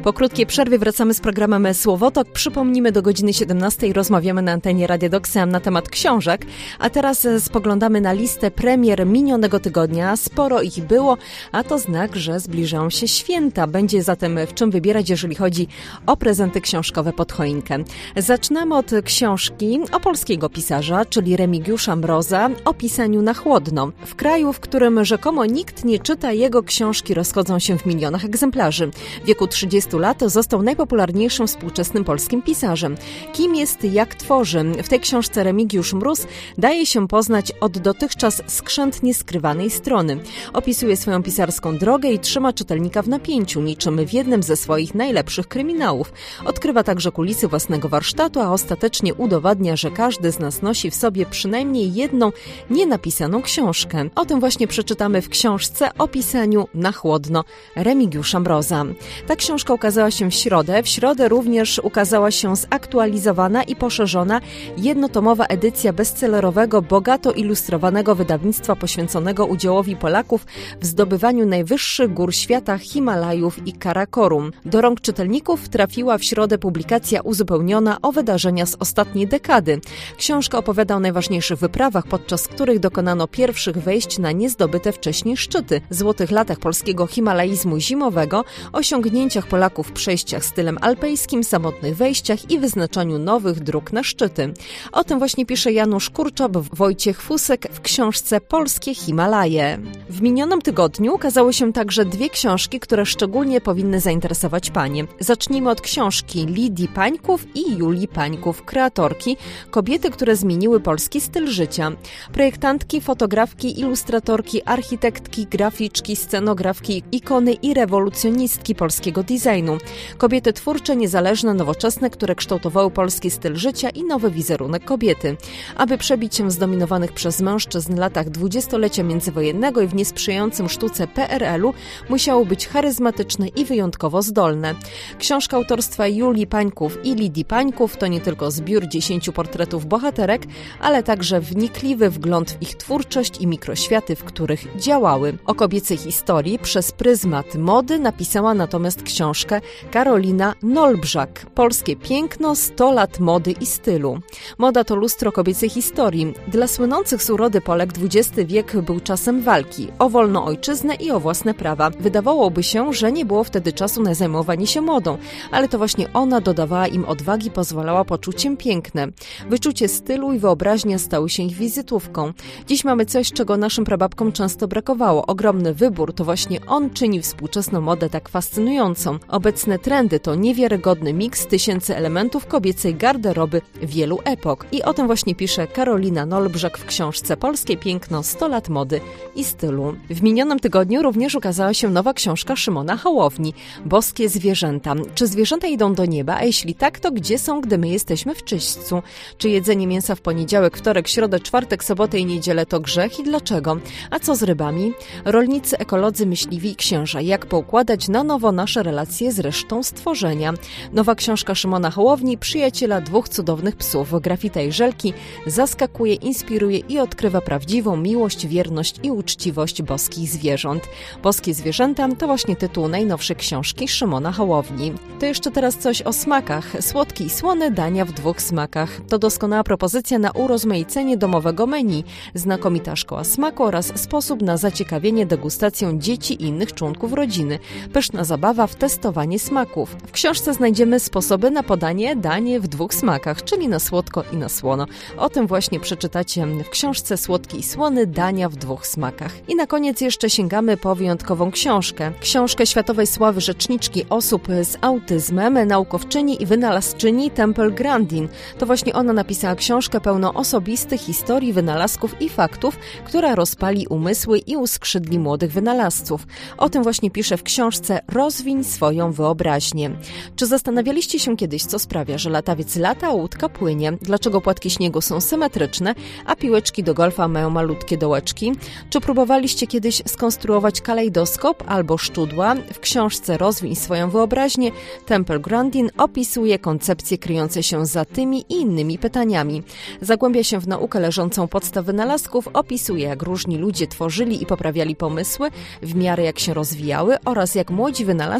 Po krótkiej przerwie wracamy z programem Słowotok. Przypomnijmy, do godziny 17 rozmawiamy na antenie Radia Doxy na temat książek, a teraz spoglądamy na listę premier minionego tygodnia. Sporo ich było, a to znak, że zbliżają się święta. Będzie zatem w czym wybierać, jeżeli chodzi o prezenty książkowe pod choinkę. Zaczynamy od książki o polskiego pisarza, czyli Remigiusza Mroza, o pisaniu na chłodno. W kraju, w którym rzekomo nikt nie czyta, jego książki rozchodzą się w milionach egzemplarzy. W wieku 30 lat został najpopularniejszym współczesnym polskim pisarzem. Kim jest, jak tworzy? W tej książce Remigiusz Mróz daje się poznać od dotychczas skrzętnie skrywanej strony. Opisuje swoją pisarską drogę i trzyma czytelnika w napięciu, niczym w jednym ze swoich najlepszych kryminałów. Odkrywa także kulisy własnego warsztatu, a ostatecznie udowadnia, że każdy z nas nosi w sobie przynajmniej jedną nienapisaną książkę. O tym właśnie przeczytamy w książce o pisaniu na chłodno Remigiusza Mroza. Ta książka ukazała się w środę. W środę również ukazała się zaktualizowana i poszerzona jednotomowa edycja bestsellerowego, bogato ilustrowanego wydawnictwa poświęconego udziałowi Polaków w zdobywaniu najwyższych gór świata, Himalajów i Karakorum. Do rąk czytelników trafiła w środę publikacja uzupełniona o wydarzenia z ostatniej dekady. Książka opowiada o najważniejszych wyprawach, podczas których dokonano pierwszych wejść na niezdobyte wcześniej szczyty, złotych latach polskiego himalaizmu zimowego, osiągnięciach Polaków w przejściach stylem alpejskim, samotnych wejściach i wyznaczaniu nowych dróg na szczyty. O tym właśnie pisze Janusz Kurczop, Wojciech Fusek w książce Polskie Himalaje. W minionym tygodniu ukazały się także dwie książki, które szczególnie powinny zainteresować panie. Zacznijmy od książki Lidii Pańków i Julii Pańków, kreatorki, kobiety, które zmieniły polski styl życia. Projektantki, fotografki, ilustratorki, architektki, graficzki, scenografki, ikony i rewolucjonistki polskiego designu. Kobiety twórcze, niezależne, nowoczesne, które kształtowały polski styl życia i nowy wizerunek kobiety. Aby przebić się w zdominowanych przez mężczyzn latach dwudziestolecia międzywojennego i w niesprzyjającym sztuce PRL-u musiało być charyzmatyczne i wyjątkowo zdolne. Książka autorstwa Julii Pańków i Lidii Pańków to nie tylko zbiór 10 portretów bohaterek, ale także wnikliwy wgląd w ich twórczość i mikroświaty, w których działały. O kobiecej historii przez pryzmat mody napisała natomiast książkę Karolina Nolbrzak. Polskie piękno, 100 lat mody i stylu. Moda to lustro kobiecej historii. Dla słynących z urody Polek XX wiek był czasem walki o wolną ojczyznę i o własne prawa. Wydawałoby się, że nie było wtedy czasu na zajmowanie się modą, ale to właśnie ona dodawała im odwagi, pozwalała poczuć się piękne. Wyczucie stylu i wyobraźnia stały się ich wizytówką. Dziś mamy coś, czego naszym prababkom często brakowało. Ogromny wybór, to właśnie on czyni współczesną modę tak fascynującą. Obecne trendy to niewiarygodny miks tysięcy elementów kobiecej garderoby wielu epok. I o tym właśnie pisze Karolina Nolbrzak w książce Polskie piękno, 100 lat mody i stylu. W minionym tygodniu również ukazała się nowa książka Szymona Hołowni, Boskie zwierzęta. Czy zwierzęta idą do nieba? A jeśli tak, to gdzie są, gdy my jesteśmy w czyśćcu? Czy jedzenie mięsa w poniedziałek, wtorek, środę, czwartek, sobotę i niedzielę to grzech i dlaczego? A co z rybami? Rolnicy, ekolodzy, myśliwi i księża. Jak poukładać na nowo nasze relacje z resztą stworzenia? Nowa książka Szymona Hołowni, przyjaciela dwóch cudownych psów, Grafita i Żelki, zaskakuje, inspiruje i odkrywa prawdziwą miłość, wierność i uczciwość boskich zwierząt. Boskie zwierzęta to właśnie tytuł najnowszej książki Szymona Hołowni. To jeszcze teraz coś o smakach. Słodkie i słone dania w dwóch smakach. To doskonała propozycja na urozmaicenie domowego menu, znakomita szkoła smaku oraz sposób na zaciekawienie degustacją dzieci i innych członków rodziny. Pyszna zabawa w testowanie smaków. W książce znajdziemy sposoby na podanie dań w dwóch smakach, czyli na słodko i na słono. O tym właśnie przeczytacie w książce Słodki i słony dania w dwóch smakach. I na koniec jeszcze sięgamy po wyjątkową książkę. Książkę światowej sławy rzeczniczki osób z autyzmem, naukowczyni i wynalazczyni Temple Grandin. To właśnie ona napisała książkę pełną osobistych historii, wynalazków i faktów, która rozpali umysły i uskrzydli młodych wynalazców. O tym właśnie pisze w książce Rozwiń swoją wyobraźnię. Czy zastanawialiście się kiedyś, co sprawia, że latawiec lata, a łódka płynie? Dlaczego płatki śniegu są symetryczne, a piłeczki do golfa mają malutkie dołeczki? Czy próbowaliście kiedyś skonstruować kalejdoskop albo szczudła? W książce Rozwiń swoją wyobraźnię Temple Grandin opisuje koncepcje kryjące się za tymi i innymi pytaniami. Zagłębia się w naukę leżącą u podstaw wynalazków, opisuje, jak różni ludzie tworzyli i poprawiali pomysły w miarę jak się rozwijały oraz jak młodzi wynalazcy mogą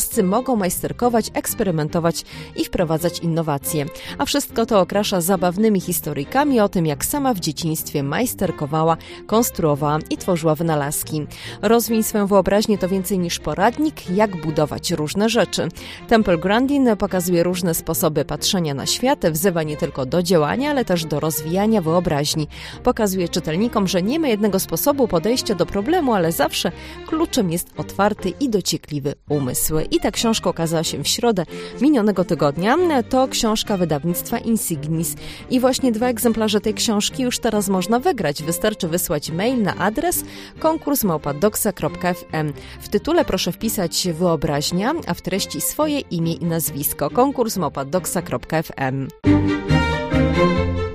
mogą majsterkować, eksperymentować i wprowadzać innowacje. A wszystko to okrasza zabawnymi historyjkami o tym, jak sama w dzieciństwie majsterkowała, konstruowała i tworzyła wynalazki. Rozwiń swoją wyobraźnię to więcej niż poradnik, jak budować różne rzeczy. Temple Grandin pokazuje różne sposoby patrzenia na świat, wzywa nie tylko do działania, ale też do rozwijania wyobraźni. Pokazuje czytelnikom, że nie ma jednego sposobu podejścia do problemu, ale zawsze kluczem jest otwarty i dociekliwy umysł. I ta książka okazała się w środę minionego tygodnia. To książka wydawnictwa Insignis. I właśnie 2 egzemplarze tej książki już teraz można wygrać. Wystarczy wysłać mail na adres konkurs@doxa.fm. W tytule proszę wpisać wyobraźnia, a w treści swoje imię i nazwisko. konkurs@doxa.fm.